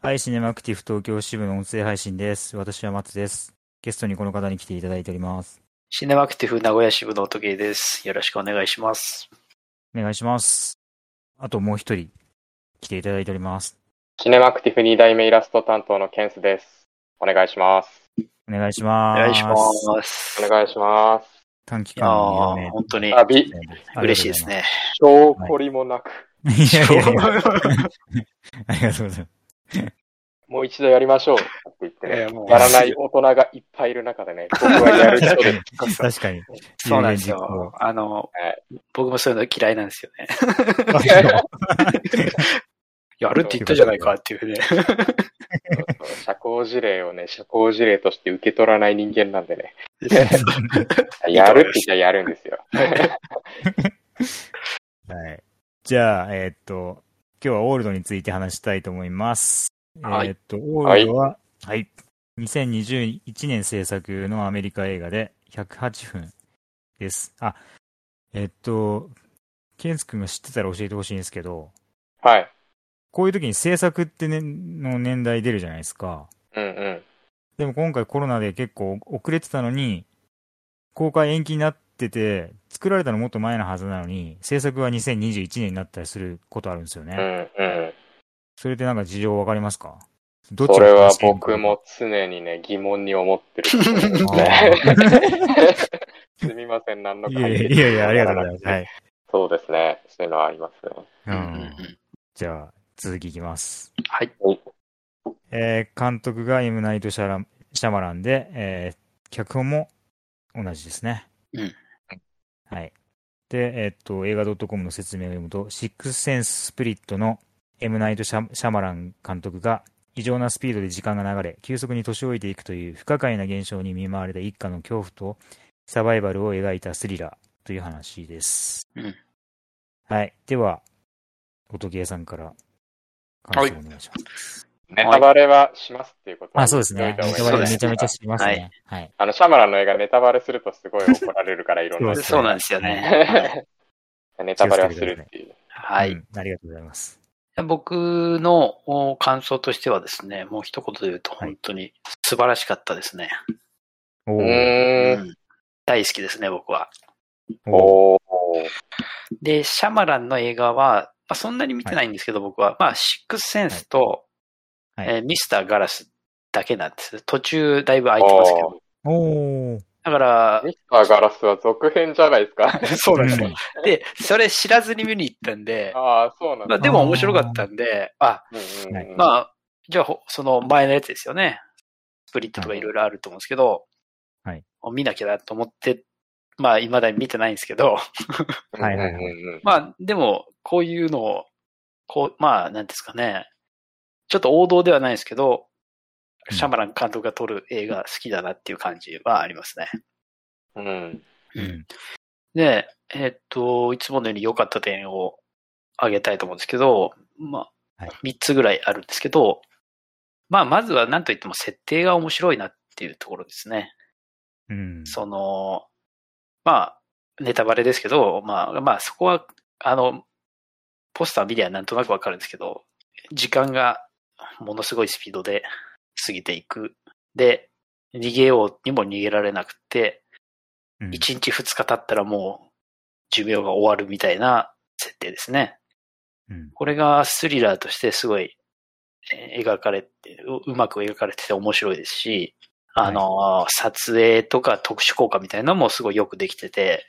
はい、シネマクティブ東京支部の音声配信です。私は松です。ゲストにこの方に来ていただいております。 シネマクティブ名古屋支部の音芸です。よろしくお願いします。 お願いします。あともう一人来ていただいております。 シネマクティブ2代目イラスト担当のケンスです。お願いします。 お願いします。 お願いします。 お願いします。 短期間の本当に嬉しいですね。 証拠りもなく。 いやいやいやありがとうございます。 もう一度やりましょうって言ってね、やらない大人がいっぱいいる中でね、僕はやる人です。 確かに。 そうなんですよ。僕もそういうの嫌いなんですよね。やるって言ったじゃないかっていうね。 社交辞令をね、社交辞令として受け取らない人間なんでね。やるって言ったらやるんですよ。 はい。じゃあ、今日はオールドについて話したいと思います。 はい、 オールドは、はい。2021年制作のアメリカ映画で108分です。ケンス君が知ってたら教えてほしいんですけど、 はい。 こういう時に制作ってね、の年代出るじゃないですか。 うんうん。 でも今回コロナで結構遅れてたのに、公開延期になってて、作られたのもっと前のはずなのに、制作は2021年になったりすることあるんですよね。 うんうん。 それってなんか事情わかりますか？ どっちそれは僕も常にね、疑問に思ってるところですね。すみません、何の解決いや、ありがとうございます。はい。 そうですね。そういうのはありますね。じゃあ、続きいきます。 はい。 監督がMナイトシャマランで、脚本も同じですね。はい。で、映画 .com の説明を読むと、シックスセンススプリットのMナイトシャマラン監督が異常なスピードで時間が流れ、急速に年老いていくという不可解な現象に見舞われた一家の恐怖とサバイバルを描いたスリラーという話です。はい。では、音ゲーさんから感想をお願いします。 ネタバレはしますっていうことは、 そうですね。ネタバレめちゃめちゃしますね。はい。 シャマランの映画ネタバレするとすごい怒られるからいろんな。 そうなんですよね。 ネタバレはするっていう。 はい。 ありがとうございます。 僕の感想としてはですね、もう一言で言うと本当に素晴らしかったですね。大好きですね、僕は。で、シャマランの映画は、そんなに見てないんですけど、僕は。シックスセンスと、ミスターガラスだけなんです。途中だいぶ空いてますけど。だから、 ミスターガラスは続編じゃないですか。 そうなんですよ。で、それ知らずに見に行ったんで、 そうなんだ。 でも面白かったんで、じゃあ、その前のやつですよね。スプリットとかいろいろあると思うんですけど、見なきゃなと思って、未だに見てないんですけど、でも、こういうのを、なんですかね、ちょっと王道ではないですけど、シャマラン監督が撮る映画好きだなっていう感じはありますね。で、いつものように良かった点を挙げたいと思うんですけど、3つぐらいあるんですけど、まずは何と言っても設定が面白いなっていうところですね。ネタバレですけど、そこは、ポスター見りゃなんとなくわかるんですけど、時間がものすごいスピードで過ぎていく。で、逃げようにも逃げられなくて、1日2日経ったらもう寿命が終わるみたいな設定ですね。これがスリラーとしてすごいうまく描かれてて面白いですし、撮影とか特殊効果みたいなのもすごいよくできてて、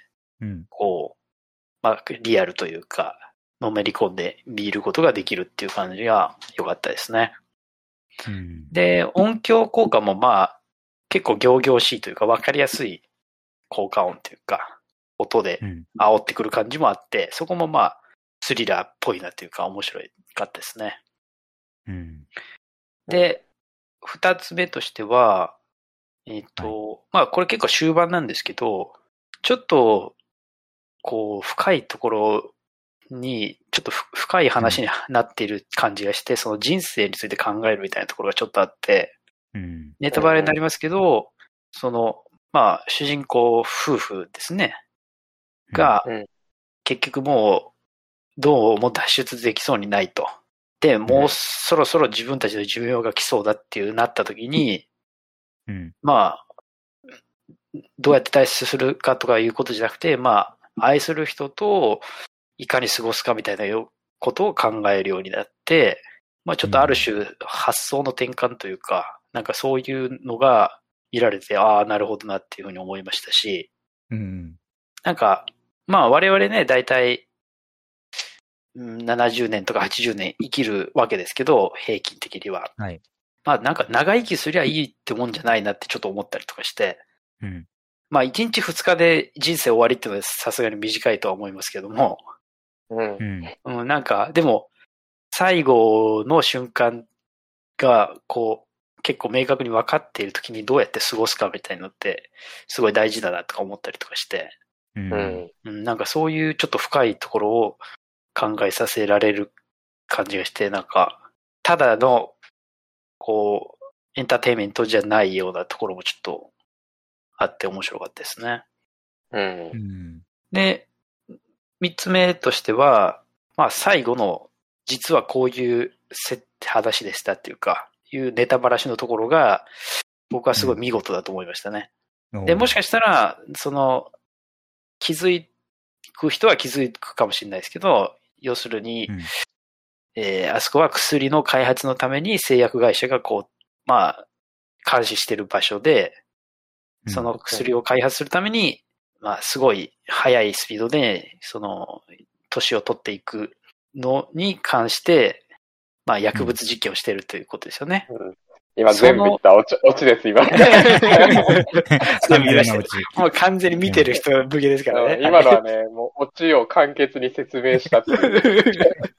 リアルというか、のめり込んで見ることができるっていう感じが良かったですね。で、音響効果も結構仰々しいというか分かりやすい効果音というか、音で煽ってくる感じもあって、そこもスリラーっぽいなというか面白かったですね。で、二つ目としては、これ結構終盤なんですけど、ちょっと、深いところに、ちょっと深い話になっている感じがして、その人生について考えるみたいなところがちょっとあって、ネタバレになりますけど、主人公夫婦ですね、が、結局もう、どうも脱出できそうにないと。 で、もうそろそろ自分たちの寿命が来そうだっていうなった時に、まあ、どうやって対処するかとかいうことじゃなくて、まあ、愛する人といかに過ごすかみたいなことを考えるようになって、まあちょっとある種発想の転換というか、なんかそういうのが見られて、ああ、なるほどなっていうふうに思いましたし、なんか、まあ我々ね、だいたい70年とか80年生きるわけですけど、平均的には。 はい。 まあなんか長生きすりゃいいってもんじゃないなってちょっと思ったりとかして、まあ1日2日で人生終わりっていうのはさすがに短いとは思いますけども、なんか、でも、最後の瞬間が、こう、結構明確に分かっているときにどうやって過ごすかみたいなのって、すごい大事だなとか思ったりとかして、なんかそういうちょっと深いところを考えさせられる感じがして、なんか、ただの、こう、エンターテインメントじゃないようなところもちょっとあって面白かったですね。で、三つ目としては、まあ最後の、実はこういう話でしたっていうか、いうネタばらしのところが、僕はすごい見事だと思いましたね。で、もしかしたら、気づく人は気づくかもしれないですけど、要するに、あそこは薬の開発のために製薬会社がこう、まあ、監視してる場所で、その薬を開発するために、まあ、すごい速いスピードで、年を取っていくのに関して、まあ、薬物実験をしているということですよね。 今全部言ったオチです、今。 全部言いました。もう完全に見てる人向けですからね。 今のはね、もうオチを簡潔に説明したっていう。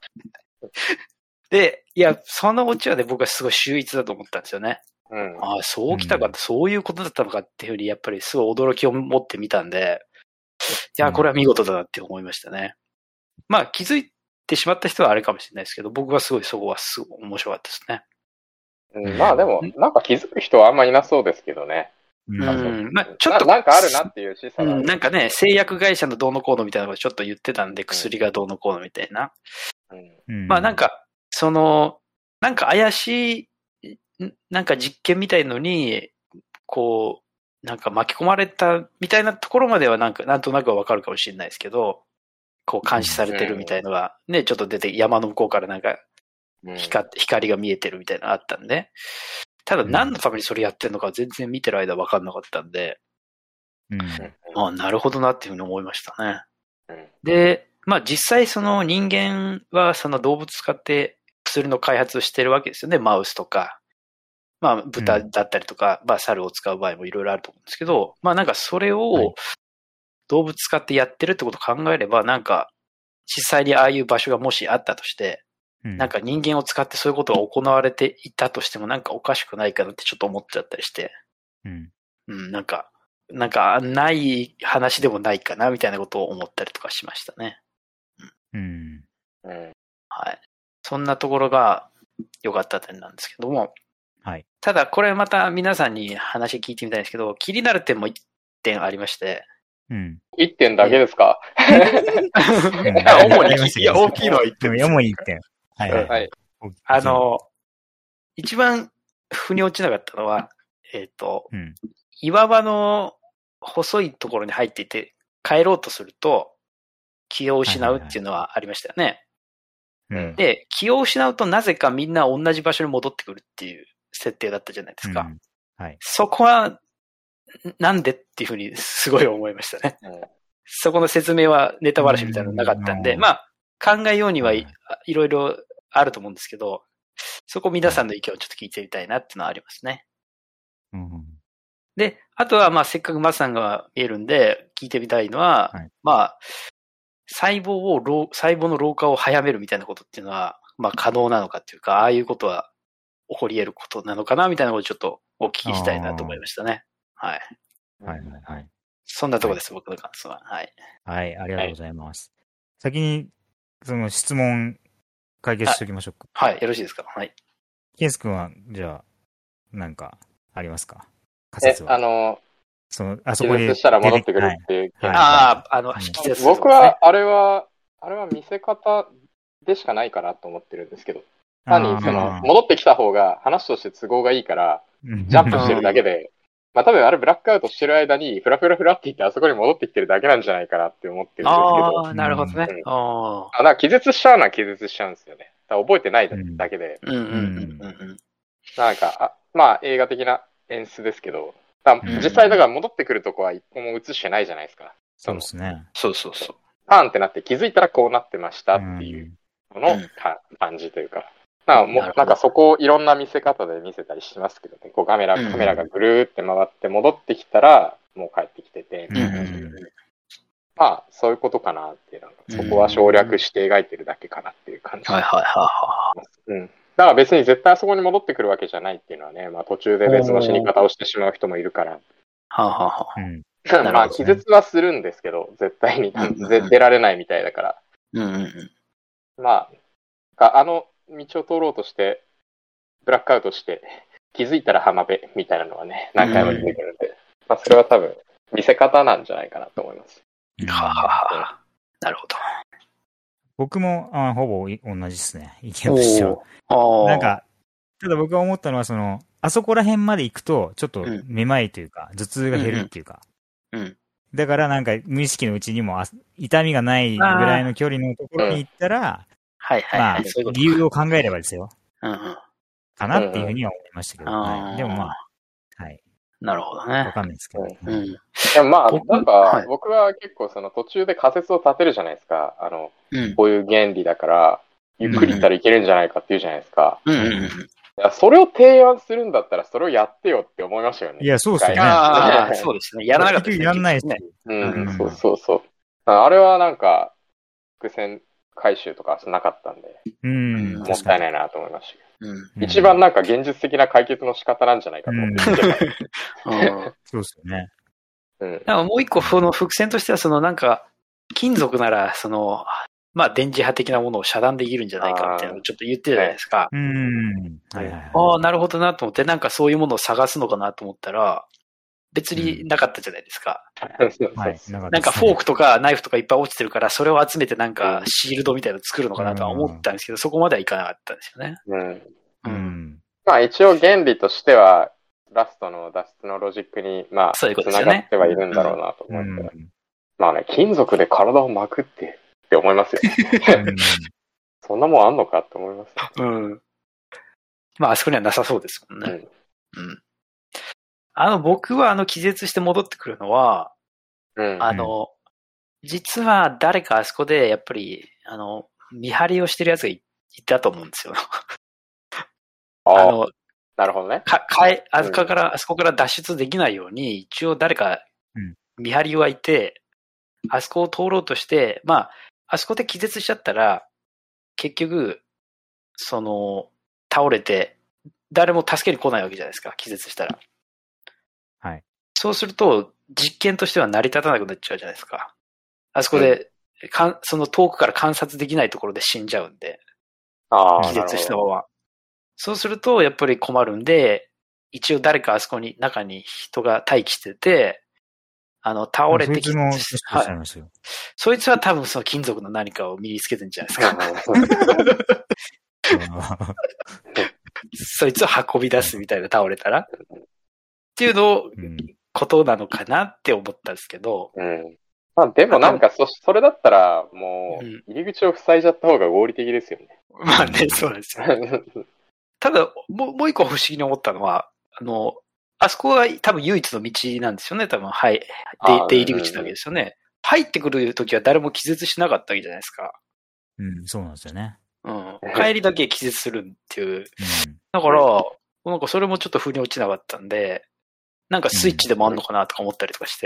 で、いや、そのオチはね、僕はすごい秀逸だと思ったんですよね。ああ、そうきたかって、そういうことだったのかっていうふうに、やっぱりすごい驚きを持ってみたんで、いや、これは見事だなって思いましたね。まあ、気づいてしまった人はあれかもしれないですけど、僕はすごいそこはすごい面白かったですね。 まあでも、なんか気づく人はあんまいなそうですけどね。 まあちょっとなんかあるなっていう示唆が、 なんかね、製薬会社のどうのこうのみたいなのをちょっと言ってたんで、薬がどうのこうのみたいな。まあなんか、なんか怪しい、なんか実験みたいのに、こう、なんか巻き込まれたみたいなところまではなんとなくはわかるかもしれないですけど、こう監視されてるみたいのがね、ちょっと出て、山の向こうからなんか、光が見えてるみたいなのあったんで、ただ何のためにそれやってるのか全然見てる間わかんなかったんで、ああ、なるほどなっていうふうに思いましたね。で、まあ実際その人間はその動物使って薬の開発をしてるわけですよね。マウスとか、まあ豚だったりとか、まあ猿を使う場合もいろいろあると思うんですけど、まあなんかそれを動物使ってやってるってことを考えれば、なんか実際にああいう場所がもしあったとして、なんか人間を使ってそういうことが行われていたとしてもなんかおかしくないかなってちょっと思っちゃったりして、なんかない話でもないかなみたいなことを思ったりとかしましたね。はい。そんなところが良かった点なんですけども、ただこれまた皆さんに話聞いてみたいんですけど、気になる点も1点ありまして、 1点だけですか？ 主に、いや、大きいのは1点。 主に1点。はい。 一番腑に落ちなかったのは、岩場の細いところに入っていて、帰ろうとすると、気を失うっていうのはありましたよね。で、気を失うとなぜかみんな同じ場所に戻ってくるっていう設定だったじゃないですか。そこは、なんでっていうふうにすごい思いましたね。そこの説明はネタバラシみたいなのなかったんで、まあ、考えようにはいろいろあると思うんですけど、そこ皆さんの意見をちょっと聞いてみたいなっていうのはありますね。で、あとはまあせっかくマさんが見えるんで聞いてみたいのは、まあ、細胞の老化を早めるみたいなことっていうのは、まあ可能なのかっていうか、ああいうことは起こり得ることなのかなみたいなことをちょっとお聞きしたいなと思いましたね。はい。そんなとこです、僕の感想は。はい。 はい、ありがとうございます。先に、その質問、解決しておきましょうか。 はい、よろしいですか。はい。 ケンス君は、じゃあ、なんか、ありますか？仮説は。あそこで。 したら戻ってくるっていう。 引き出す。 僕は、あれは見せ方でしかないかなと思ってるんですけど。 単に戻ってきた方が話として都合がいいから、ジャンプしてるだけで、まあ多分あれブラックアウトしてる間に、フラフラフラって言ってあそこに戻ってきてるだけなんじゃないかなって思ってるんですけど。 ああ、なるほどね。 なんか気絶しちゃうのは気絶しちゃうんですよね。覚えてないだけで。なんか、まあ映画的な演出ですけど、実際だから戻ってくるとこは一個も映してないじゃないですか。 そうですね。 そうそうそう。 パーンってなって気づいたらこうなってましたっていうのの感じというか。なんかそこをいろんな見せ方で見せたりしますけどね。こうカメラがぐるーって回って戻ってきたらもう帰ってきてて。まあそういうことかなっていうのが、そこは省略して描いてるだけかなっていう感じ。 はいはいはいはい。だから別に絶対あそこに戻ってくるわけじゃないっていうのはね、まあ途中で別の死に方をしてしまう人もいるから。まあ気絶はするんですけど、絶対に出られないみたいだから。まあ、あの道を通ろうとして、ブラックアウトして、気づいたら浜辺みたいなのはね、何回も出てくるんで、まあそれは多分見せ方なんじゃないかなと思います。 なるほど。 僕もほぼ同じですね、意見としては。なんか、ただ僕が思ったのは、あそこら辺まで行くと、ちょっとめまいというか、頭痛が減るっていうか。だからなんか無意識のうちにも痛みがないぐらいの距離のところに行ったら、まあ、理由を考えればですよ。かなっていうふうには思いましたけど。でもまあ、はい。 なるほどね。 わかんないですけど。 でもまあ、なんか、僕は結構途中で仮説を立てるじゃないですか。こういう原理だから、ゆっくり行ったらいけるんじゃないかっていうじゃないですか。それを提案するんだったら、それをやってよって思いましたよね。 いや、そうですよね。 そうですね。やらなかったですね。 やんないですね。 そう。あれはなんか、伏線回収とかなかったんで、もったいないなと思いましたけど。一番なんか現実的な解決の仕方なんじゃないかと思ってそうですよね。 もう一個、伏線としては、なんか、金属なら、まあ、電磁波的なものを遮断できるんじゃないかみたいなのをちょっと言ってるじゃないですか。ああ、なるほどなと思って、なんかそういうものを探すのかなと思ったら、別になかったじゃないですか。なんかフォークとかナイフとかいっぱい落ちてるから、それを集めてなんかシールドみたいなの作るのかなとは思ったんですけど、そこまではいかなかったんですよね。 まあ一応原理としては、ラストの脱出のロジックに、まあ、つながってはいるんだろうなと思って。まあね、金属で体を巻くって思いますよ。そんなもんあんのかって思います。 まあ、あそこにはなさそうですもんね。僕は気絶して戻ってくるのは、実は誰かあそこで、やっぱり、見張りをしてる奴がいたと思うんですよ。 なるほどね。 あそこから脱出できないように、一応誰か見張りはいて、あそこを通ろうとして、まあ、あそこで気絶しちゃったら、結局、倒れて、誰も助けに来ないわけじゃないですか、気絶したら。 はい。 そうすると、実験としては成り立たなくなっちゃうじゃないですか。あそこで、その遠くから観察できないところで死んじゃうんで。気絶したまま。そうすると、やっぱり困るんで、一応誰かあそこに、中に人が待機してて、倒れてきて、そいつは多分その金属の何かを身につけてるんじゃないですか。そいつを運び出すみたいな倒れたら。っていうことなのかなって思ったんですけど。 まあでもなんかそれだったらもう入り口を塞いじゃった方が合理的ですよね。 まあね、そうなんですよ。ただ、もう一個不思議に思ったのは、あそこが多分唯一の道なんですよね、多分。はい。出入り口なわけですよね。入ってくるときは誰も気絶しなかったわけじゃないですか。 そうなんですよね。 帰りだけ気絶するっていう。だから、なんかそれもちょっと腑に落ちなかったんで、なんかスイッチでもあんのかなとか思ったりとかして。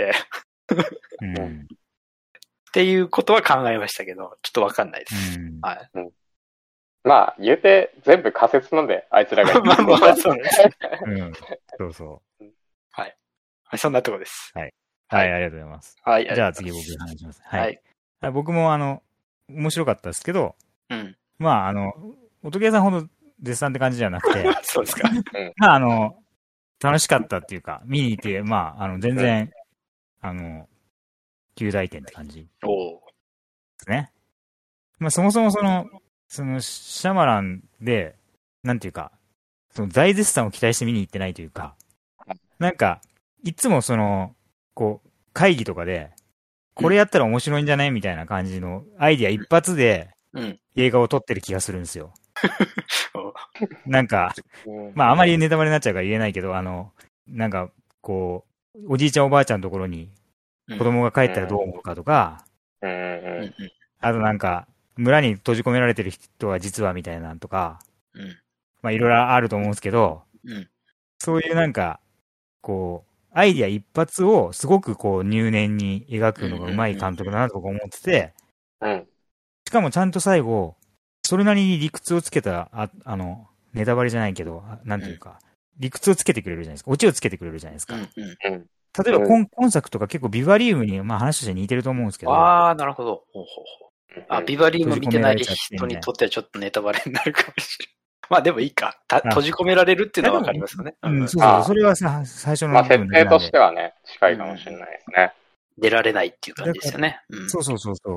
っていうことは考えましたけど、ちょっとわかんないです。 まあ、言うて全部仮説なんで、あいつらが。 まあ、そうです。 そうそう。 はい。そんなとこです。 はい。ありがとうございます。じゃあ次僕話します。はい。僕も面白かったですけど、まあ音ゲーさんほど絶賛って感じじゃなくて、 そうですか。 まあ楽しかったっていうか、見に行って、まあ全然、及第点って感じ。ですね。まあそもそもシャマランで、 なんていうか、その大絶賛を期待して見に行ってないというか、なんか、いつもこう、会議とかで、これやったら面白いんじゃないみたいな感じのアイディア一発で映画を撮ってる気がするんですよ。なんか、まああまりネタバレになっちゃうから言えないけど、なんか、こう、おじいちゃんおばあちゃんのところに子供が帰ったらどう思うかとか、あとなんか、村に閉じ込められてる人は実はみたいなのとか、まあいろいろあると思うんですけど、そういうなんか、こう、アイディア一発をすごくこう入念に描くのが上手い監督だなと僕思ってて、しかもちゃんと最後、それなりに理屈をつけた、ネタバレじゃないけど、なんていうか、理屈をつけてくれるじゃないですか。オチをつけてくれるじゃないですか。例えば今作とか結構ビバリウムに、まあ話として似てると思うんですけど。 ああ、なるほど。ビバリウム見てない人にとってはちょっとネタバレになるかもしれない。まあでもいいか。閉じ込められるっていうのはわかりますよね。 そうそう。それは最初の。 まあ設定としてはね、近いかもしれないですね。 出られないっていう感じですよね。 そう。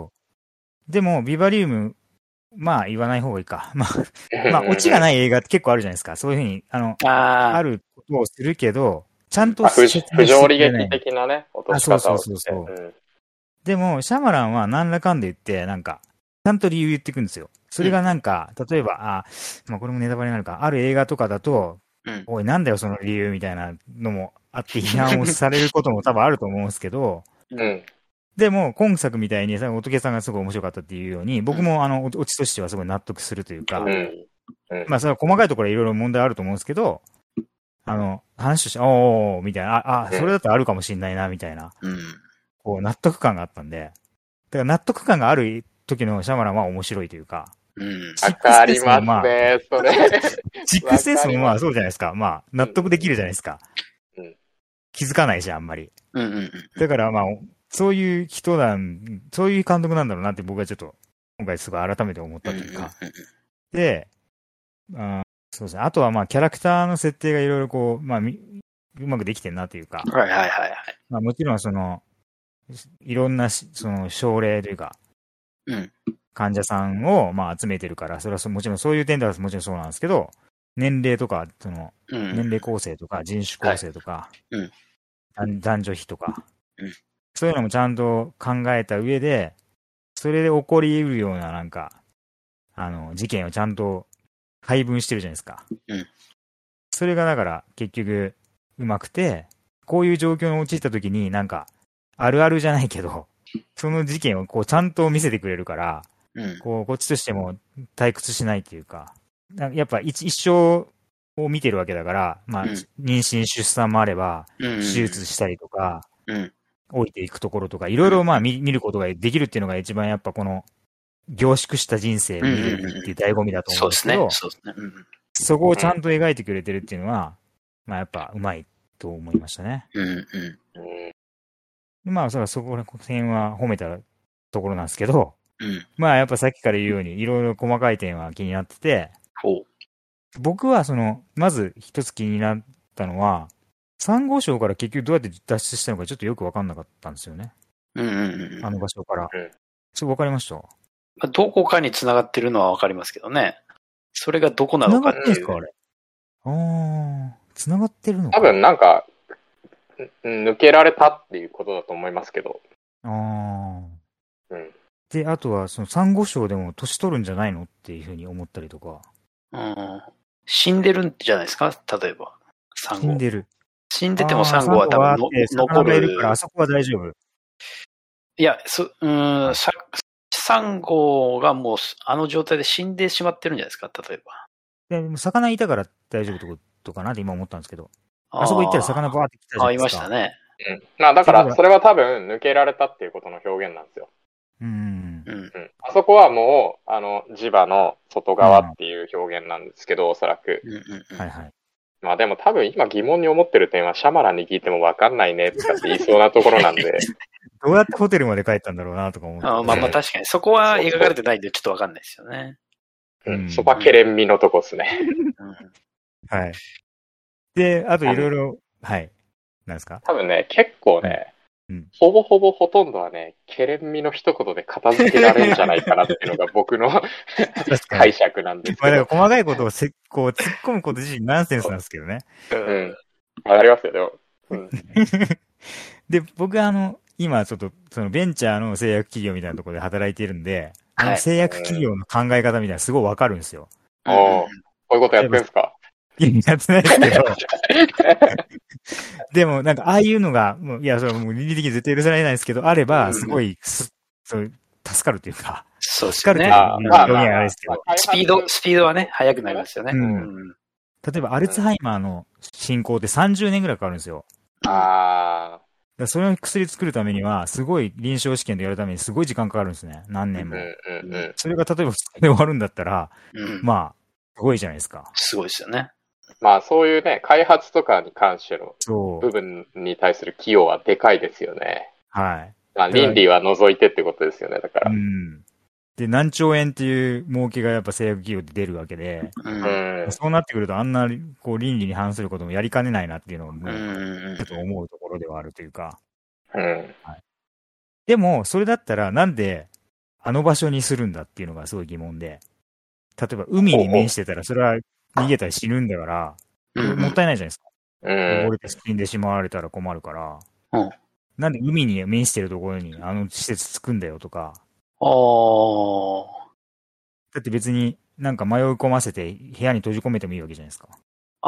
でも、ビバリウム、まあ言わない方がいいか。まあオチがない映画って結構あるじゃないですか。そういうふうに、あることをするけど、ちゃんと不条理劇的なね、落とし方をして。 そう。でも、シャマランは何らかんで言って、なんか、ちゃんと理由言ってくんですよ。それがなんか、例えば、まあこれもネタバレになるか、ある映画とかだと、おい、なんだよその理由みたいなのもあって批判をされることも多分あると思うんですけど、でも、今作みたいに、仏さんがすごい面白かったっていうように、僕もオチとしてはすごい納得するというか、まあそれは細かいところはいろいろ問題あると思うんですけど、話として、おー、みたいな、それだとあるかもしんないな、みたいな、こう、納得感があったんで、だから納得感がある時のシャマランは面白いというか、 わかりますね、それ。 シックスエースもまあそうじゃないですか。まあ、納得できるじゃないですか。気づかないし、あんまり。だからまあ、そういう人そういう監督なんだろうなって僕はちょっと、今回すごい改めて思ったというか。で、そうですね。あとはまあ、キャラクターの設定がいろいろこう、まあ、うまくできてるなというか。まあ、もちろんいろんな症例というか、患者さんをまあ集めてるから、それはもちろんそういう点ではもちろんそうなんですけど、年齢とか、年齢構成とか、人種構成とか、男女比とか、そういうのもちゃんと考えた上で、それで起こり得るようななんか、事件をちゃんと配分してるじゃないですか。それがだから結局うまくて、こういう状況に陥った時になんか、あるあるじゃないけど、その事件をこうちゃんと見せてくれるから、こっちとしても退屈しないっていうか、やっぱ一生を見てるわけだから、まあ、妊娠、出産もあれば、手術したりとか、置いていくところとか、いろいろまあ見ることができるっていうのが一番やっぱこの、凝縮した人生を見るっていう醍醐味だと思うんですけど、そこをちゃんと描いてくれてるっていうのは、まあやっぱうまいと思いましたね。まあそこら辺は褒めたところなんですけど、まあやっぱさっきから言うようにいろいろ細かい点は気になってて、僕はまず一つ気になったのは、3号省から結局どうやって脱出したのかちょっとよくわかんなかったんですよね。あの場所から。そうわかりました？ どこかに繋がってるのはわかりますけどね。それがどこなのかっていう。 繋がってるんですか、あれ。繋がってるのか。 多分なんか、抜けられたっていうことだと思いますけど。 で、あとは、サンゴ礁でも年取るんじゃないのっていうふうに思ったりとか。 死んでるんじゃないですか例えば。サンゴ。 死んでる。 死んでてもサンゴは多分残る。 からあそこは大丈夫。 いや、サンゴがもうあの状態で死んでしまってるんじゃないですか例えば。 でも魚いたから大丈夫ってことかなって今思ったんですけど。あそこ行ったら魚バーって来たじゃないですか。 いましたね。 まあだからそれは多分抜けられたっていうことの表現なんですよ。あそこはもう磁場の外側っていう表現なんですけど、おそらく。まあでも多分今疑問に思ってる点はシャマランに聞いても分かんないねとかって言いそうなところなんで。 どうやってホテルまで帰ったんだろうなとか思って。 まあ確かにそこは描かれてないんでちょっと分かんないですよね。 そこはケレン味のとこですね。 はい。で、あといろいろ、はい。なんですか？ 多分ね、結構ね、 ほぼほぼほとんどはね、ケレン味の一言で片付けられるんじゃないかなっていうのが僕の解釈なんですけど。 だから細かいことをこう突っ込むこと自身ナンセンスなんですけどね。 わかりますよ、でも。 で、僕今ちょっと、そのベンチャーの製薬企業みたいなところで働いているんで、製薬企業の考え方みたいなすごいわかるんですよ。 こういうことやってんすか？ やってないですけど。でも、なんか、ああいうのが、いや、それはもう倫理的に絶対許されないですけど、あれば、すごい、助かるというか。 そうですね。 助かるという表現あれですけど。 スピードはね、速くなりますよね。 例えば、アルツハイマーの進行って30年ぐらいかかるんですよ。それの薬作るためには、すごい臨床試験でやるためにすごい時間かかるんですね。何年も。それが例えば2日で終わるんだったら、まあ、すごいじゃないですか。 すごいですよね。 まあそういうね、開発とかに関しての部分に対する寄与はでかいですよね。 はい。 まあ倫理は除いてってことですよね、だから。 で、何兆円っていう儲けがやっぱ製薬企業で出るわけで、そうなってくるとあんなこう倫理に反することもやりかねないなっていうのをもうちょっと思うところではあるというか。でも、それだったらなんであの場所にするんだっていうのがすごい疑問で、例えば海に面してたらそれは逃げたら死ぬんだから、もったいないじゃないですか。溺れて死んでしまわれたら困るから、なんで海に面してるところに施設作んだよとか。だって別になんか迷い込ませて部屋に閉じ込めてもいいわけじゃないですか。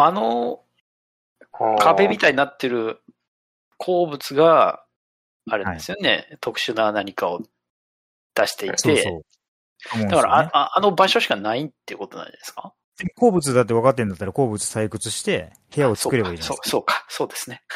壁みたいになってる鉱物が、あれですよね、特殊な何かを出していて、だからあの場所しかないっていうことなんじゃないですか？ 鉱物だって分かってんだったら鉱物採掘して部屋を作ればいいじゃないですか。 そうですね。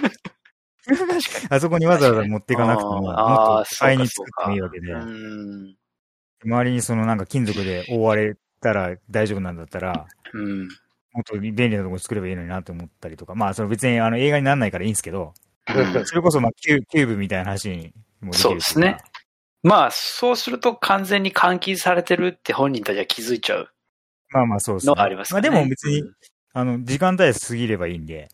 あそこにわざわざ持っていかなくても、もっと買いに作ってもいいわけで、周りにそのなんか金属で覆われたら大丈夫なんだったら、もっと便利なところ作ればいいのになと思ったりとか、まあその別に映画にならないからいいんですけど、それこそまあキューブみたいな話にもできる。 そうですね。まあそうすると完全に監禁されてるって本人たちは気づいちゃう。 まあまあそうですね。 のありますね。 まあでも別に、時間帯過ぎればいいんで、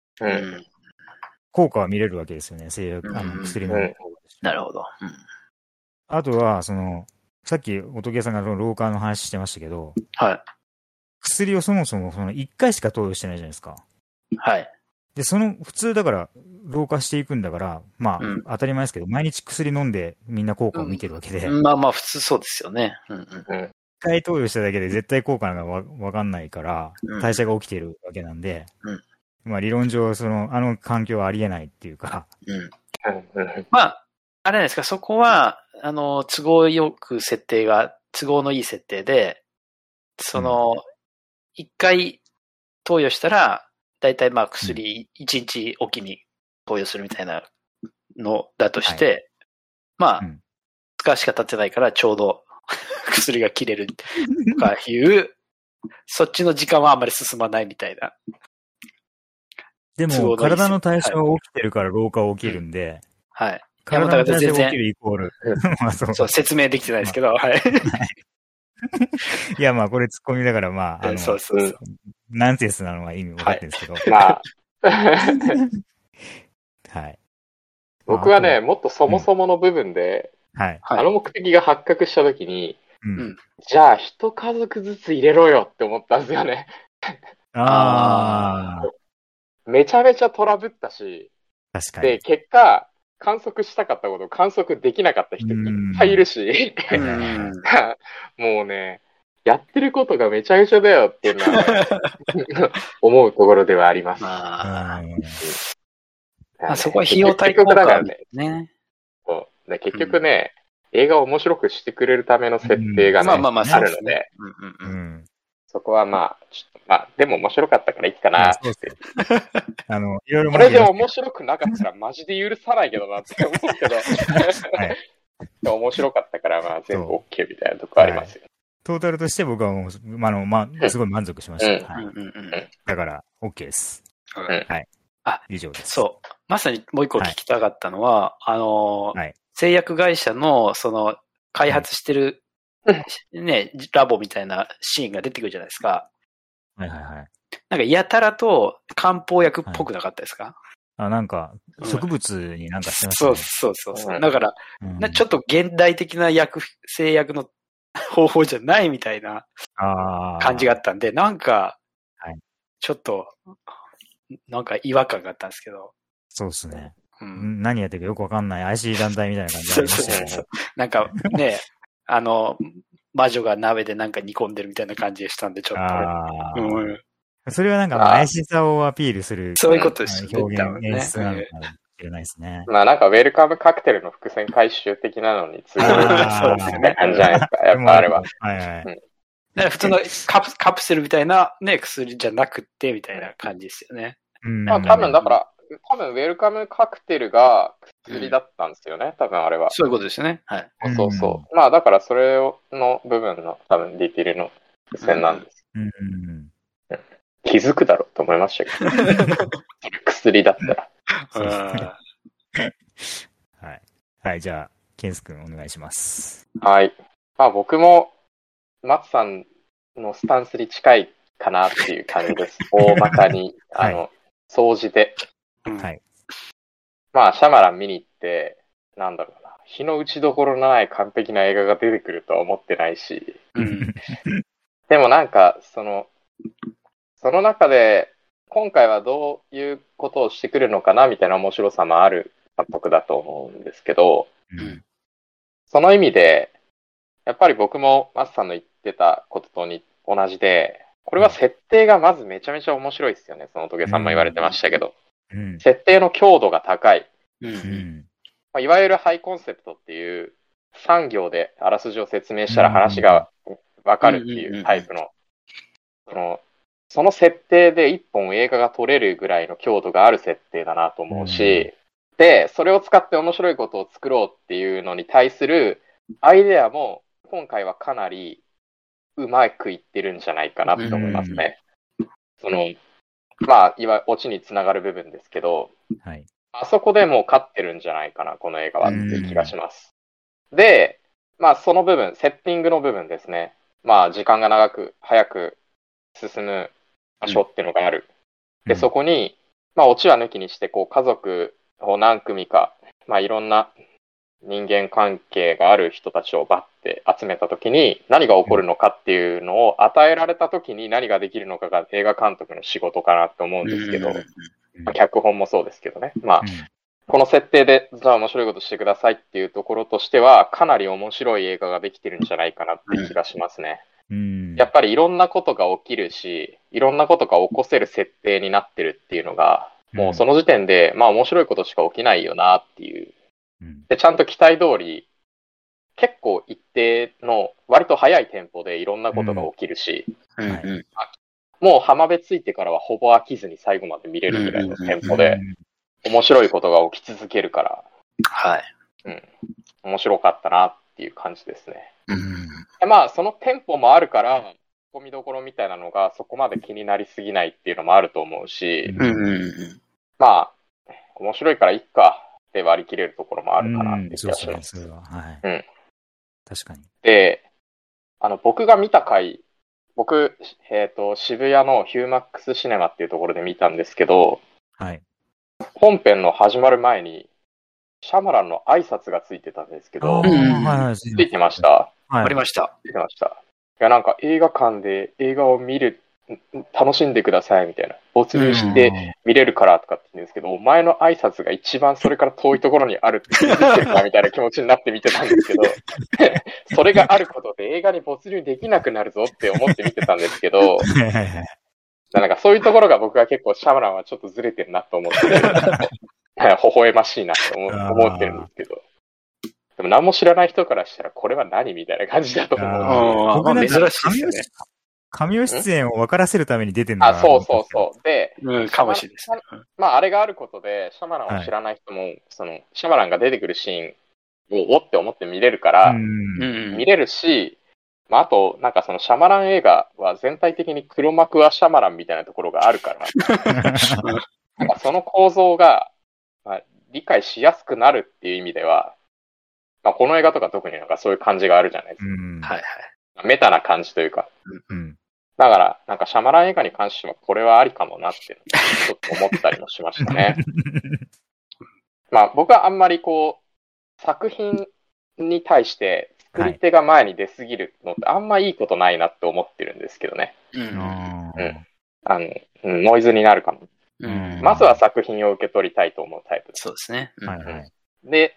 効果は見れるわけですよね、薬の。 なるほど。 あとは、さっき音毛さんが老化の話してましたけど、薬をそもそも1回しか投与してないじゃないですか。で、普通だから、老化していくんだから、まあ、当たり前ですけど、毎日薬飲んでみんな効果を見てるわけで。 まあまあ、普通そうですよね。 1回投与しただけで絶対効果がわかんないから、代謝が起きてるわけなんで、まあ理論上、環境はありえないっていうか。 まあ、あれですか、そこは、都合のいい設定で、1回投与したら、だいたいまあ薬1日おきに投与するみたいなのだとして、まあ、2日しか経ってないからちょうど薬が切れるとかいう、そっちの時間はあんまり進まないみたいな。 でも、体の代謝が起きてるから老化が起きるんで、体の代謝が起きるイコール。 そう、説明できてないですけど、 いや、まあ、これツッコミだから、まあ、ナンセンスなのは意味分かってるんですけど。 僕はね、もっとそもそもの部分で、目的が発覚したときに、じゃあ、一家族ずつ入れろよって思ったんですよね。めちゃめちゃトラブったし、で、結果、観測したかったことを観測できなかった人いっぱいいるし、もうね、やってることがめちゃめちゃだよっていうのは、思うところではあります。 そこは費用対効果だね。 結局ね、映画を面白くしてくれるための設定がね、あるので、そこはまあ、でも面白かったからいいかなって。いろいろこれで面白くなかったらマジで許さないけどなって思うけど、でも面白かったからまあ全部 OK みたいなとこありますよ。 トータルとして僕はもう、すごい満足しました。だから OK です。はい。以上です。 そう。まさにもう一個聞きたかったのは、製薬会社の開発してるね、ラボみたいなシーンが出てくるじゃないですか。なんかやたらと漢方薬っぽくなかったですか？ なんか、植物になんかしてましたね。 そう。だから、ちょっと現代的な製薬の方法じゃないみたいな感じがあったんで、なんか、ちょっと、なんか違和感があったんですけど。 そうですね。何やってるかよくわかんない怪しい団体みたいな感じがありましたよね。そうなんかね、魔女が鍋でなんか煮込んでるみたいな感じでしたんで、ちょっと。それはなんか怪しさをアピールする。 そういうことですよね。表現、演出なのかもしれないですね。 まあなんかウェルカムカクテルの伏線回収的なのに通じるそうですね。感じじゃないですか、やっぱあれは。 普通のカプセルみたいなね、薬じゃなくてみたいな感じですよね。 まあ多分ウェルカムカクテルが薬だったんですよね、多分あれは。 そういうことですよね。はい。 そう。まあだからそれの部分の多分ディティールの伏線なんです。気づくだろうと思いましたけど。薬だったら。 はい、じゃあ、ケンス君お願いします。 はい。まあ僕も、松さんのスタンスに近いかなっていう感じです。大まかに、掃除で。 はい。 まあ、シャマラン見に行って、なんだろうな。日の打ちどころのない完璧な映画が出てくるとは思ってないし。でもなんか、その中で、今回はどういうことをしてくるのかなみたいな面白さもある監督だと思うんですけど、その意味で、やっぱり僕もマスさんの言ってたことと同じで、これは設定がまずめちゃめちゃ面白いですよね。そのトゲさんも言われてましたけど。設定の強度が高い。いわゆるハイコンセプトっていう3行であらすじを説明したら話がわかるっていうタイプの、その設定で一本映画が撮れるぐらいの強度がある設定だなと思うし、で、それを使って面白いことを作ろうっていうのに対するアイデアも今回はかなりうまくいってるんじゃないかなと思いますね。まあ、オチにつながる部分ですけど、あそこでもう勝ってるんじゃないかな、この映画はっていう気がします。で、まあその部分、セッティングの部分ですね。まあ時間が早く進む場所っていうのがある。で、そこに、まあオチは抜きにして、家族を何組か、まあいろんな人間関係がある人たちをバッて集めたときに何が起こるのかっていうのを与えられたときに何ができるのかが映画監督の仕事かなと思うんですけど、脚本もそうですけどね。まあ、この設定でじゃあ面白いことしてくださいっていうところとしてはかなり面白い映画ができてるんじゃないかなって気がしますね。やっぱりいろんなことが起きるし、いろんなことが起こせる設定になってるっていうのが、もうその時点でまあ面白いことしか起きないよなっていう。で、ちゃんと期待通り、結構一定の割と速いテンポでいろんなことが起きるし、もう浜辺ついてからはほぼ飽きずに最後まで見れるぐらいのテンポで、面白いことが起き続けるから、面白かったなっていう感じですね。でまあ、そのテンポもあるから、込みどころみたいなのがそこまで気になりすぎないっていうのもあると思うし、まあ、面白いからいっか。で割り切れるところもあるかなって気がします。 確かに。 で、僕が見た回、渋谷のヒューマックスシネマっていうところで見たんですけど、本編の始まる前に、シャマランの挨拶がついてたんですけど、ついてました？ ありました。 ついてました。いや、なんか映画館で映画を楽しんでくださいみたいな。没入して見れるからとかって言うんですけど、お前の挨拶が一番それから遠いところにあるって気づいてるなみたいな気持ちになって見てたんですけど、それがあることで映画に没入できなくなるぞって思って見てたんですけど、なんかそういうところが僕は結構シャマランはちょっとずれてるなと思って、微笑ましいなって思ってるんですけど。でも何も知らない人からしたらこれは何みたいな感じだと思う。 僕珍しいですね。 カミオ出演を分からせるために出てるのかな。 そう。で、 かもしれないですね。 まあ、あれがあることで、シャマランを知らない人も、シャマランが出てくるシーンをおって思って見れるから、見れるし、まあ、あと、なんかシャマラン映画は全体的に黒幕はシャマランみたいなところがあるから、なんかその構造が、まあ、理解しやすくなるっていう意味では、まあ、この映画とか特になんかそういう感じがあるじゃないですか。メタな感じというか。 だから、なんかシャマラン映画に関してはこれはありかもなって、ちょっと思ったりもしましたね。まあ僕はあんまりこう、作品に対して作り手が前に出すぎるのってあんまいいことないなって思ってるんですけどね。ノイズになるかも。まずは作品を受け取りたいと思うタイプです。 そうですね。 で、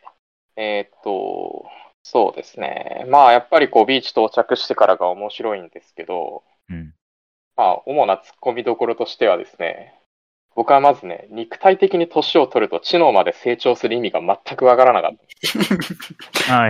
そうですね。まあやっぱりこうビーチ到着してからが面白いんですけど、まあ主な突っ込みどころとしてはですね、僕はまずね、肉体的に年を取ると知能まで成長する意味が全くわからなかった。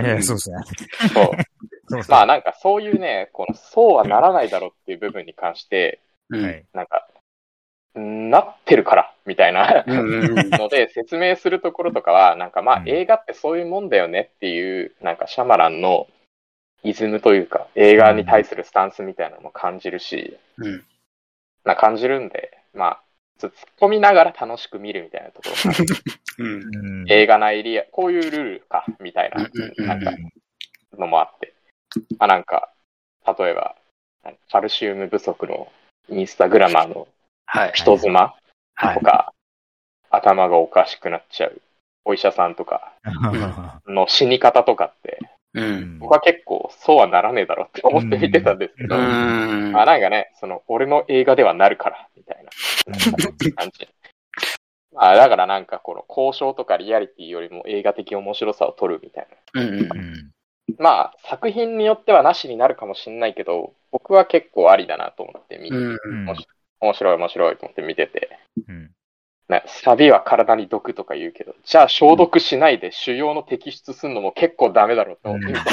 いや、そうですね。 そう。まあなんかそういうね、そうはならないだろうっていう部分に関して、なんか、なってるから、みたいなので説明するところとかは、なんかまあ映画ってそういうもんだよねっていう、なんかシャマランのイズムというか、映画に対するスタンスみたいなのも感じるし、感じるんで、まあ、突っ込みながら楽しく見るみたいなところ映画内リア、こういうルールか、みたいな、なんか、のもあって。まあなんか、例えば、カルシウム不足のインスタグラマーの人妻とか、頭がおかしくなっちゃうお医者さんとかの死に方とかって、僕は結構そうはならねえだろって思って見てたんですけど、まあなんかね、俺の映画ではなるから、みたいな感じ。まあだからなんかこの交渉とかリアリティよりも映画的面白さを取るみたいな。まあ作品によってはなしになるかもしれないけど、僕は結構ありだなと思って見て、面白いと思って見てて。サビは体に毒とか言うけど、じゃあ消毒しないで腫瘍の摘出するのも結構ダメだろうと思って見て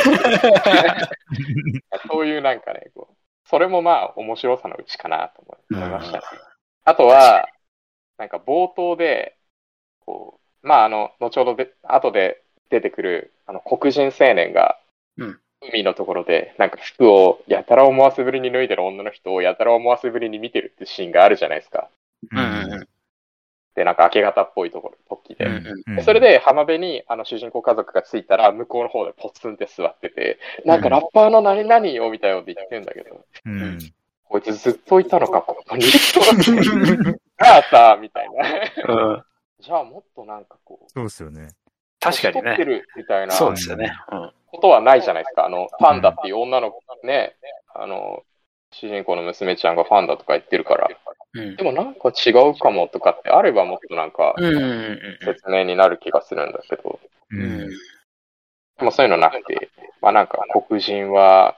そういうなんかね、それもまあ面白さのうちかなと思いましたね。あとは、なんか冒頭で、まあ後ほど後で出てくる黒人青年が、海のところで、なんか服をやたら思わせぶりに脱いでる女の人をやたら思わせぶりに見てるってシーンがあるじゃないですか。で、なんか明け方っぽい時で。でそれで浜辺に主人公家族が着いたら、向こうの方でポツンって座ってて、なんかラッパーの何々を見たよって言ってんだけど、こいつずっといたのか、ここに。ああさ、みたいな。じゃあもっとなんかそうですよね。 確かにね。 撮ってるみたいな。 そうですよね。 ことはないじゃないですか。パンダっていう女の子ね、主人公の娘ちゃんがファンだとか言ってるから。でもなんか違うかもとかってあればもっとなんか説明になる気がするんだけど。でもそういうのなくて、まあなんか黒人は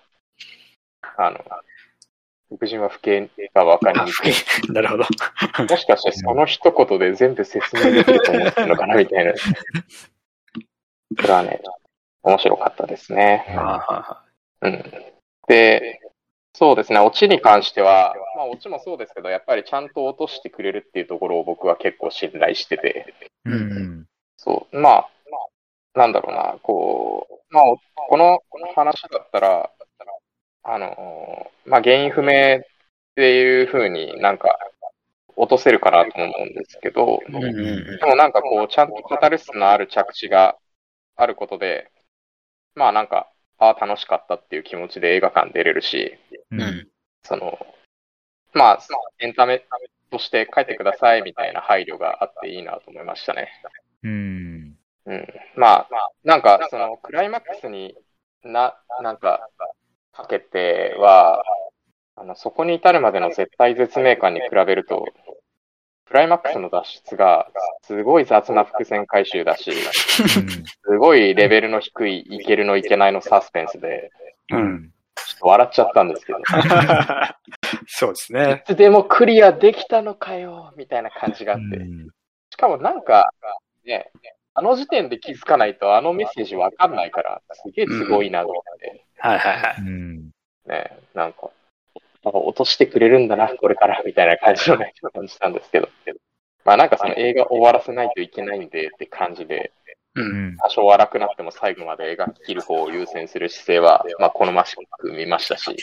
不敬が分かりにくい。 なるほど。 もしかしてその一言で全部説明できると思ってるのかなみたいな。これはね、面白かったですね。で、そうですね、オチに関しては、まあオチもそうですけど、やっぱりちゃんと落としてくれるっていうところを僕は結構信頼してて。そう、まあ、なんだろうな、まあ、この話だったら、まあ原因不明っていう風になんか落とせるかなと思うんですけど、でもなんかちゃんとカタルシスのある着地があることで、まあなんか、楽しかったっていう気持ちで映画館出れるし、まあ、エンタメとして帰ってくださいみたいな配慮があっていいなと思いましたね。まあ、なんか、クライマックスになんか、かけては、そこに至るまでの絶対絶命感に比べると、クライマックスの脱出が、すごい雑な伏線回収だし、すごいレベルの低い、いけるのいけないのサスペンスで、ちょっと笑っちゃったんですけど。 そうですね。 いつでもクリアできたのかよ、みたいな感じがあって。しかもなんか、ね、あの時点で気づかないとあのメッセージわかんないから、すげえすごいなと思って。ね、なんか、落としてくれるんだな、これから、みたいな感じのね、感じたんですけど。まあなんか映画終わらせないといけないんでって感じで、多少荒くなっても最後まで描き切る方を優先する姿勢は、まあ好ましく見ましたし、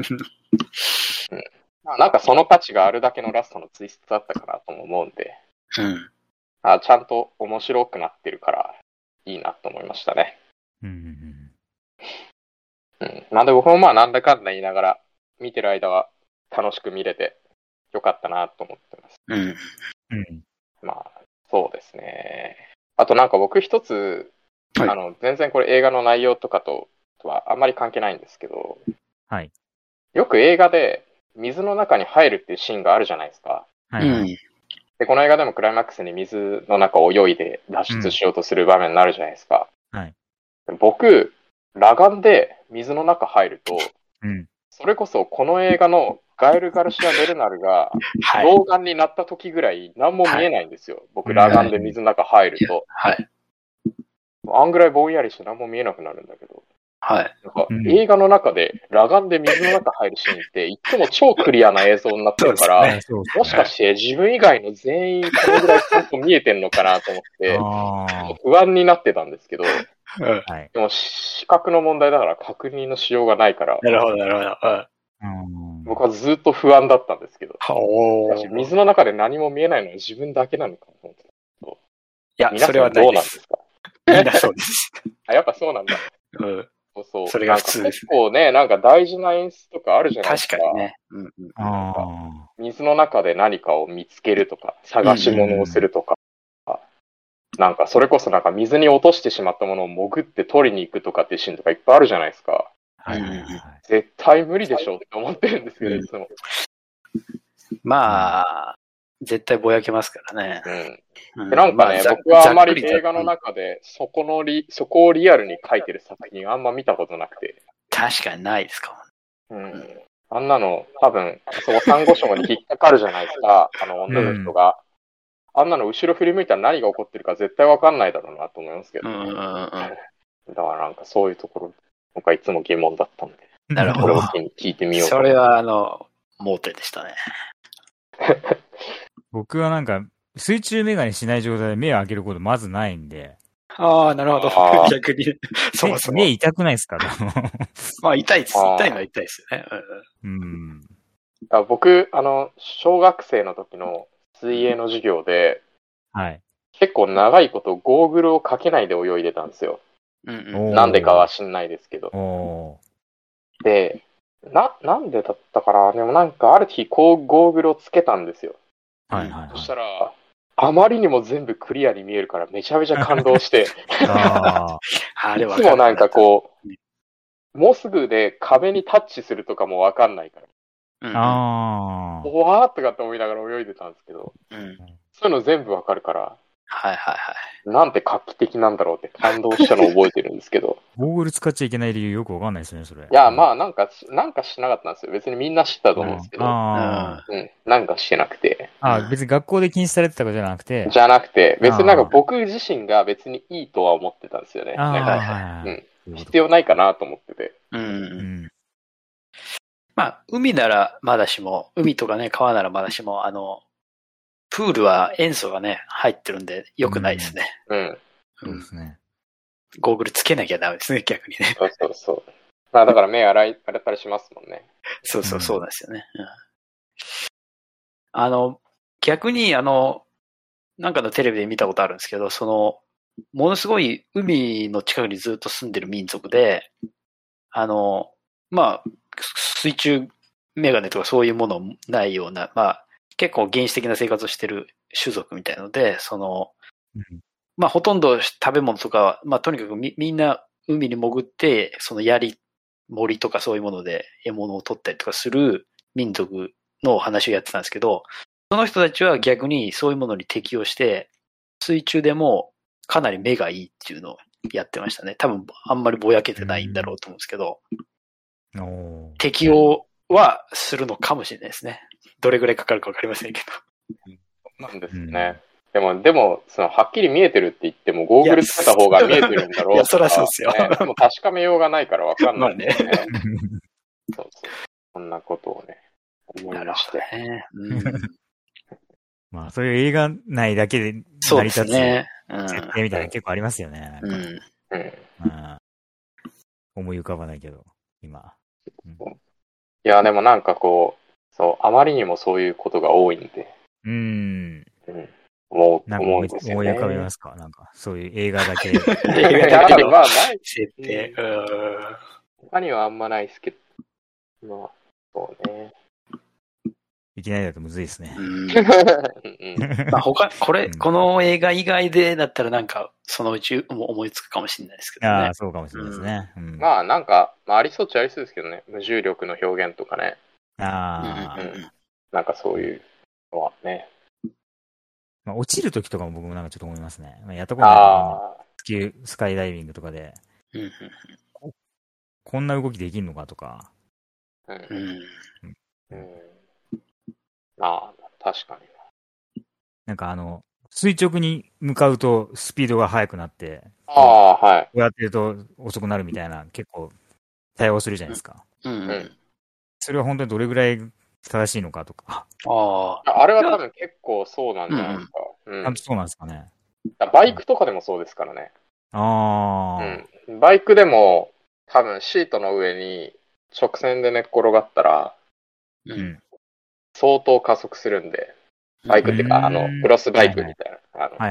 まあなんかその価値があるだけのラストのツイストだったかなとも思うんで、ちゃんと面白くなってるからいいなと思いましたね。なんで僕もまあなんだかんだ言いながら見てる間は楽しく見れてよかったなと思ってます。 うん。うん。 まあ、そうですね。あとなんか僕一つ、はい、全然これ映画の内容とかとはあんまり関係ないんですけど、 はい。 よく映画で水の中に入るっていうシーンがあるじゃないですか。 はい、はい。 で、この映画でもクライマックスに水の中を泳いで脱出しようとする場面になるじゃないですか。 はい。 僕、裸眼で水の中入ると、 うん、 それこそこの映画のガエル・ガルシア・ベルナルが老眼になった時ぐらい何も見えないんですよ。はい、僕、裸眼で水の中入ると。 はい。 あんぐらいぼんやりして何も見えなくなるんだけど。 はい。 なんか映画の中で裸眼で水の中入るシーンっていつも超クリアな映像になってるから、ね、もしかして自分以外の全員このぐらいちゃんと見えてんのかなと思って不安になってたんですけど、でも視覚の問題だから確認のしようがないから、 なるほどなるほど。 僕はずっと不安だったんですけど、水の中で何も見えないのは自分だけなのかと思って。 いや、それはどうなんですか？みんなそうです。 やっぱそうなんだ。 うん。 そう。 それが普通です。 結構ね、なんか大事な演出とかあるじゃないですか。 確かにね。 なんか水の中で何かを見つけるとか、探し物をするとか、なんかそれこそなんか水に落としてしまったものを潜って取りに行くとかっていうシーンとかいっぱいあるじゃないですか。絶対無理でしょって思ってるんですけど、いつも。 まあ、絶対ぼやけますからね。 でなんかね、僕はあんまり映画の中でそこをリアルに描いてる作品あんま見たことなくて。 確かにないですかも。 あんなの多分、その珊瑚礁に引っかかるじゃないですか、女の人が。あんなの後ろ振り向いたら何が起こってるか絶対わかんないだろうなと思いますけど、ね。だからなんかそういうところ、僕はいつも疑問だったんで。 なるほど。 これを聞いてみようか。 それは盲点でしたね。 僕はなんか、水中メガネしない状態で目を開けることまずないんで。 ああ、なるほど。逆に。そうそう。 目痛くないですか？ まあ、痛いです。痛いのは痛いですよね。 僕、小学生の時の水泳の授業で、 はい。 結構長いことゴーグルをかけないで泳いでたんですよ。なんでかは知んないですけど。で、なんでだったかな。でもなんかある日ゴーグルをつけたんですよ。そしたら、あまりにも全部クリアに見えるからめちゃめちゃ感動して。いつもなんかこう、もうすぐで壁にタッチするとかもわかんないから。わーとかって思いながら泳いでたんですけど、そういうの全部わかるから、なんて画期的なんだろうって感動したのを覚えてるんですけど。 ゴーグル使っちゃいけない理由よくわかんないですね、それ。 いや、まあなんかしなかったんですよ。別にみんな知ったと思うんですけど。なんかしてなくて。 別に学校で禁止されてたかじゃなくて。 別になんか僕自身が別にいいとは思ってたんですよね。必要ないかなと思ってて。 まあ、海ならまだしも、海とかね、川ならまだしも、プールは塩素がね、入ってるんで良くないですね。 そうですね。 ゴーグルつけなきゃダメですね、逆にね。 そう。まあだから目洗ったりしますもんね。 そうなんですよね。逆になんかのテレビで見たことあるんですけど、ものすごい海の近くにずっと住んでる民族で、まあ、水中メガネとかそういうものないような、まあ、結構原始的な生活をしてる種族みたいので、まあ、ほとんど食べ物とかは、まあ、とにかくみんな海に潜って、森とかそういうもので獲物を取ったりとかする民族の話をやってたんですけど、その人たちは逆にそういうものに適応して、水中でもかなり目がいいっていうのをやってましたね。多分あんまりぼやけてないんだろうと思うんですけど、適応はするのかもしれないですね。どれぐらいかかるかわかりませんけど。なんですね。でも、はっきり見えてるって言っても、ゴーグルつけた方が見えてるんだろうとか、 いや、そりゃそうですよ。 でも確かめようがないからわかんないですね。そんなことをね、思いまして。 まあ、そういう映画内だけで成り立つ設定みたいなの結構ありますよね。思い浮かばないけど、今。 いや、でもなんかあまりにもそういうことが多いんで。思うんですよね。 思い浮かべますか？なんか、そういう映画だけ。 映画だけの設定。 他にはあんまないですけど。まあ、そうね。 いきなりだとむずいですね。 まあこの映画以外でだったらなんか、そのうち思いつくかもしれないですけどね。 ああ、そうかもしれないですね。 まあなんか、ありそうっちゃありそうですけどね。無重力の表現とかね。 ああ。 なんかそういうのはね。 まあ、落ちるときとかも僕もなんかちょっと思いますね。まあ、やったことないスカイダイビングとかで、こんな動きできんのかとか。 まあ、確かに。 なんか垂直に向かうとスピードが速くなって、 はい。 こうやってると遅くなるみたいな、結構対応するじゃないですか。それは本当にどれぐらい正しいのかとか。 あれは多分結構そうなんじゃないですか。 そうなんですかね。 バイクとかでもそうですからね。バイクでも多分シートの上に直線で寝っ転がったら、相当加速するんで、バイクっていうか、クロスバイクみたい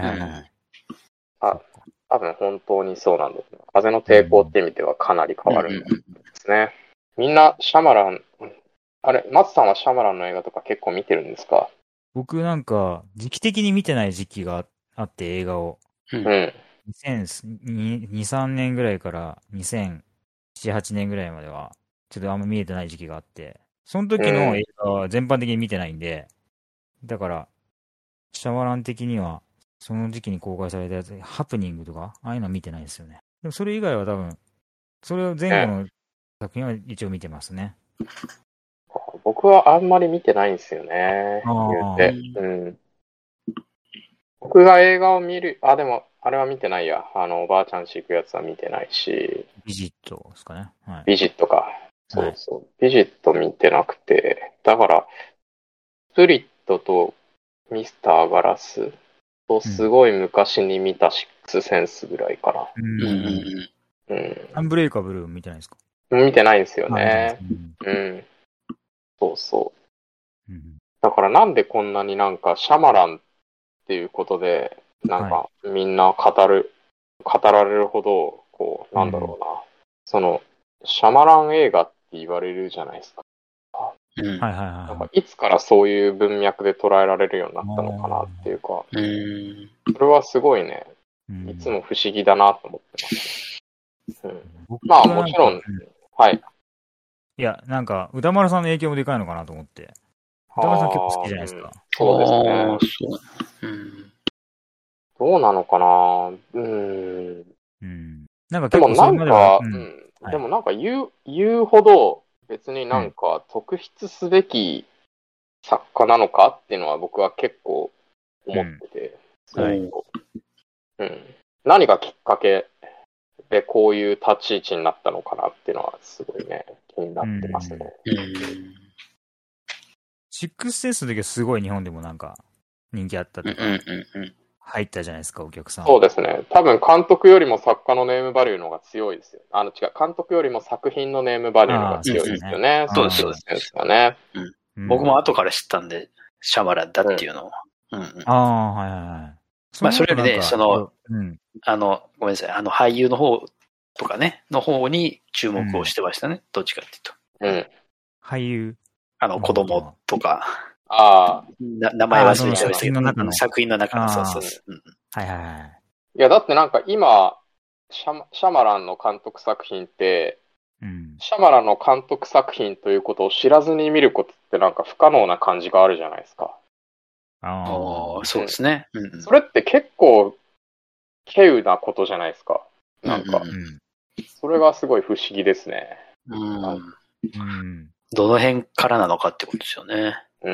な。多分本当にそうなんですね。風の抵抗って意味ではかなり変わるんですね。みんな、シャマラン、松さんはシャマランの映画とか結構見てるんですか？ 僕なんか、時期的に見てない時期があって、映画を。2002、3年ぐらいから2007、8年ぐらいまでは、ちょっとあんま見えてない時期があって、その時の映画は全般的に見てないんで、だから、シャマラン的には、その時期に公開されたやつ、ハプニングとか、ああいうのは見てないですよね。でもそれ以外は多分、それを前後の作品は一応見てますね。 僕はあんまり見てないんですよね。言うて。僕が映画を見る、でも、あれは見てないや。おばあちゃんち行くやつは見てないし。 ビジットですかね。はい、 ビジットか。そうそう。ビジット見てなくて。だから、スプリットとミスターガラスとすごい昔に見たシックスセンスぐらいかな。 アンブレイカブルー見てないですか？ 見てないんですよね。そうそう。だからなんでこんなになんかシャマランっていうことで、なんかみんな語られるほど、こう、なんだろうな。その、シャマラン映画って言われるじゃないですか。なんかいつからそういう文脈で捉えられるようになったのかなっていうか、それはすごいね、いつも不思議だなと思ってます。まあもちろん、はい。 いや、なんか、歌丸さんの影響もでかいのかなと思って。歌丸さん結構好きじゃないですか。 そうですね。どうなのかななんか結構それまではでもなんか言うほど別になんか特筆すべき作家なのかっていうのは僕は結構思ってて、何がきっかけでこういう立ち位置になったのかなっていうのはすごいね、気になってますね。 シックスセンスの時はすごい日本でもなんか人気あったとか、入ったじゃないですか、お客さん。 そうですね。多分監督よりも作家のネームバリューの方が強いですよ。違う、監督よりも作品のネームバリューの方が強いですよね。 そうですよね。僕も後から知ったんで、シャマランだっていうのを。まあそれよりね、ごめんなさい、俳優の方とかね、の方に注目をしてましたね。どっちかっていうと。 俳優子供とか。名前忘れちゃいましたけど、作品の中の、そう。 いや、だってなんか今、シャマランの監督作品って、シャマランの監督作品ということを知らずに見ることってなんか不可能な感じがあるじゃないですか。 そうですね。 それって結構、稀有なことじゃないですか。なんか、それがすごい不思議ですね。 どの辺からなのかってことですよね。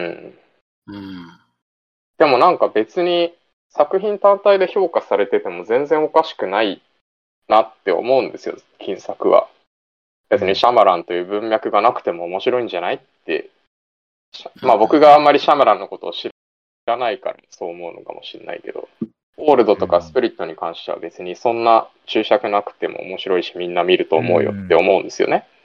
でもなんか別に作品単体で評価されてても全然おかしくないなって思うんですよ、金作は。別にシャマランという文脈がなくても面白いんじゃないって。まあ僕があんまりシャマランのことを知らないからそう思うのかもしれないけど、オールドとかスプリットに関しては別にそんな注釈なくても面白いしみんな見ると思うよって思うんですよね。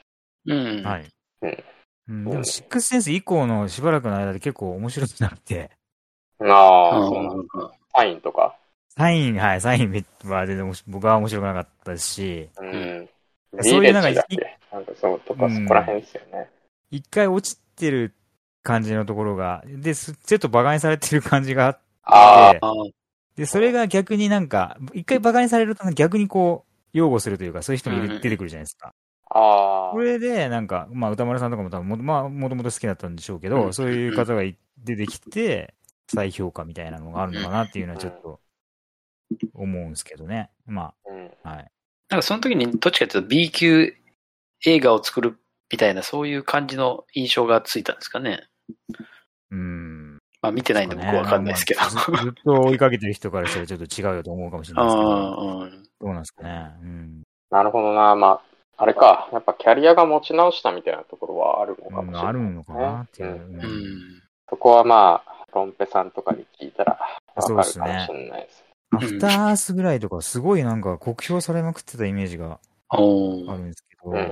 でも、シックスセンス以降のしばらくの間で結構面白くなって。 そうなんだ。サインとかサインは全然僕は面白くなかったし。 そういうなんかそうとかそこら辺ですよね。 一回落ちてる感じのところが、で、ちょっと馬鹿にされてる感じがあって、で、それが逆になんか、一回馬鹿にされると逆にこう、擁護するというか、そういう人も出てくるじゃないですか。これで、なんか、まあ、歌丸さんとかも多分まあ、もともと好きだったんでしょうけど、そういう方が出てきて、再評価みたいなのがあるのかなっていうのはちょっと、思うんですけどね。まあ、はい。 なんかその時に、どっちかというと B 級映画を作るみたいな、そういう感じの印象がついたんですかね。まあ見てないんで僕わかんないですけど。 ずっと追いかけてる人からしたらちょっと違うよと思うかもしれないですけど。どうなんですかね。 なるほどな。まあ、あれか。やっぱキャリアが持ち直したみたいなところはあるのかもしれない、ね。 あるのかなっていう。 そこはまあ、ロンペさんとかに聞いたらわかるかもしれないです。 アフターアースぐらいとかすごいなんか酷評されまくってたイメージがあるんですけど。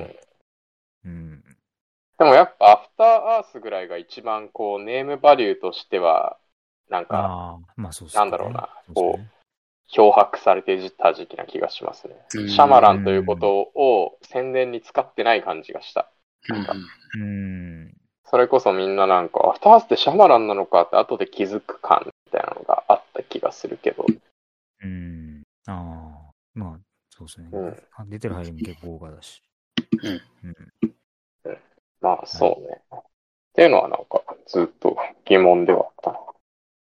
でもやっぱアフターアースぐらいが一番こうネームバリューとしてはなんか、なんだろうな、こう漂白されてた時期な気がしますね。シャマランということを宣伝に使ってない感じがした。それこそみんななんかアフターアースってシャマランなのかって後で気づく感みたいなのがあった気がするけど。 まあそうですね。出てる俳優も結構豪華だし。 まあそうね。っていうのはなんかずっと疑問ではあった。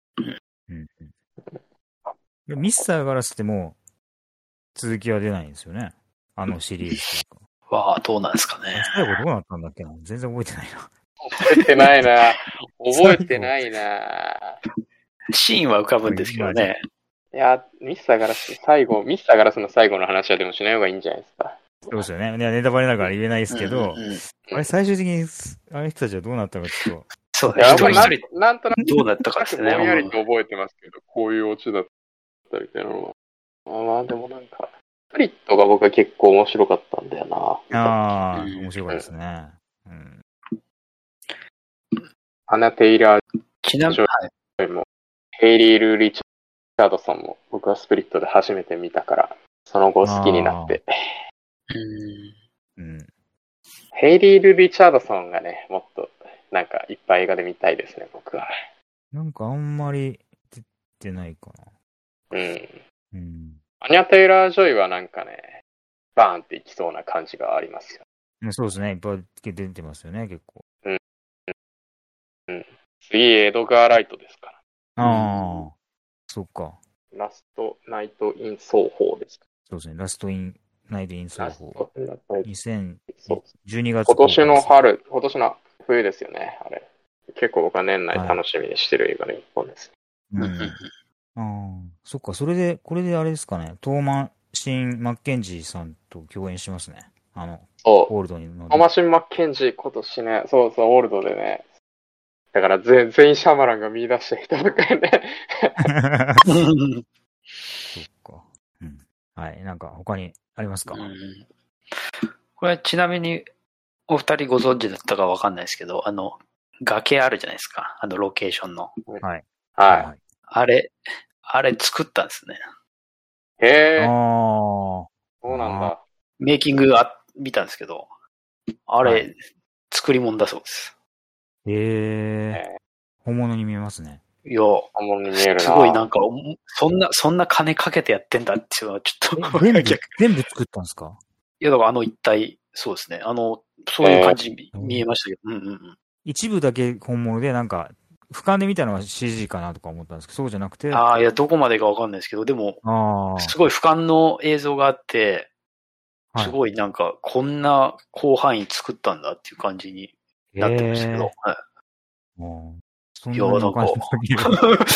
ミスターガラスってもう続きは出ないんですよね。あのシリーズとか。わあ、どうなんですかね。 最後どうなったんだっけな。全然覚えてないな。 覚えてないな。覚えてないな。 シーンは浮かぶんですけどね。 いや、ミスターガラスの最後の話はでもしない方がいいんじゃないですか。 そうですよね。ネタバレだから言えないですけど、あれ最終的に、あの人たちはどうなったかちょっと。 そうね。一人なんとなくどうなったかですね。 ぼんやりと覚えてますけど、こういうオチだったみたいなのは。まあでもなんか、フリットが僕は結構面白かったんだよな。 面白かったですね。 アナ・テイラー、 ちなみに、 もヘイリー・ルー・リチャードソンも僕はスプリットで初めて見たから、その後好きになって。ヘイリー・ルー・リチャードソンがね、もっとなんかいっぱい映画で見たいですね、僕は。 なんかあんまり出てないかな。 アニャ・テイラー・ジョイはなんかね、バーンっていきそうな感じがありますよ。 そうですね、いっぱい出てますよね、結構。 次、エドガー・ライトですから 。そっか。 ラスト・ナイト・イン・奏法ですか。 そうですね、ラスト・ナイト・イン・奏法。2012月。 今年の冬ですよね、あれ。結構僕は年内楽しみにしてる映画の一本です。 そっか、これであれですかね、トーマシン・マッケンジーさんと共演しますね。オールドにトーマシン・マッケンジー今年ね、そう、オールドでね。だから全員シャマランが見出した人とかね。 そっか。はい、なんか他にありますか？ これちなみにお二人ご存知だったかわかんないですけど、崖あるじゃないですか。ロケーションの。 はい。 あれ作ったんですね。 へー。そうなんだ。 メイキング見たんですけど、あれ、作り物だそうです。 本物に見えますね。 いや、 本物に見えるな。 すごいなんか、そんな金かけてやってんだっていうのはちょっと。 全部作ったんですか？ いや、だから一体、そうですね。そういう感じ見えましたけど。 一部だけ本物で、なんか、俯瞰で見たのは CG かなとか思ったんですけど、そうじゃなくて。 いや、どこまでかわかんないですけど、でも、すごい俯瞰の映像があって、すごいなんか、こんな広範囲作ったんだっていう感じになってましたけど。 そんなにお金かける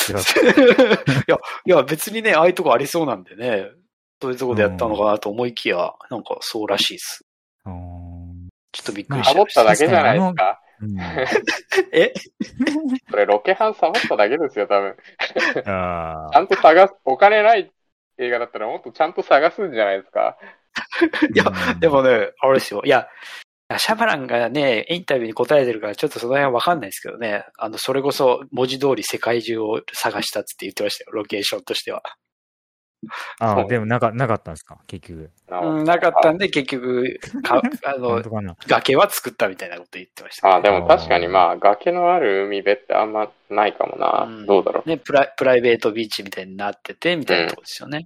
いや、別にね、ああいうとこありそうなんでね、そういうとこでやったのかなと思いきや、なんかそうらしいです。ちょっとびっくりしました。 サボっただけじゃないですか。それロケハンサボっただけですよ、多分。ちゃんとお金ない映画だったらもっとちゃんと探すんじゃないですか。 いや、でもね、あれですよ。いや、シャマランがね、インタビューに答えてるからちょっとその辺はわかんないですけどね。それこそ文字通り世界中を探したって言ってましたよ、ロケーションとしては。 ああ、でもなかったんですか、結局。 なかったんで、結局、崖は作ったみたいなこと言ってました、 ね。でも確かにまあ、崖のある海辺ってあんまないかもな。どうだろう。 ね、プライベートビーチみたいになってて、みたいなとこですよね。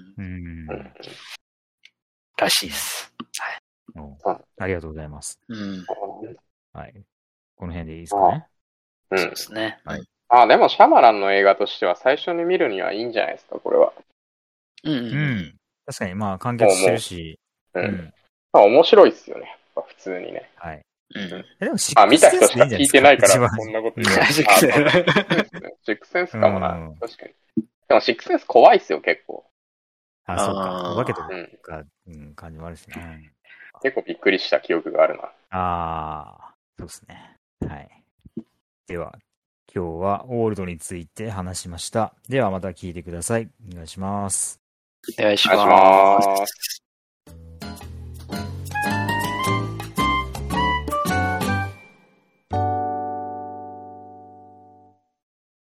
らしいです。 はい。ありがとうございます。はい。この辺でいいですかね。 そうですね。はい。 でもシャマランの映画としては最初に見るにはいいんじゃないですか、これは。 確かに、まあ、完結してるし。 面白いっすよね、普通にね。 はい。 でも見た人しか聞いてないから、こんなこと言う。シックセンスかもな。確かに。でもシックセンス怖いっすよ、結構。 あ、そうか。お化けとか、感じもあるしね。 結構びっくりした記憶があるな。 そうですね。はい。では、今日はオールドについて話しました。ではまた聞いてください。お願いします。 お願いします。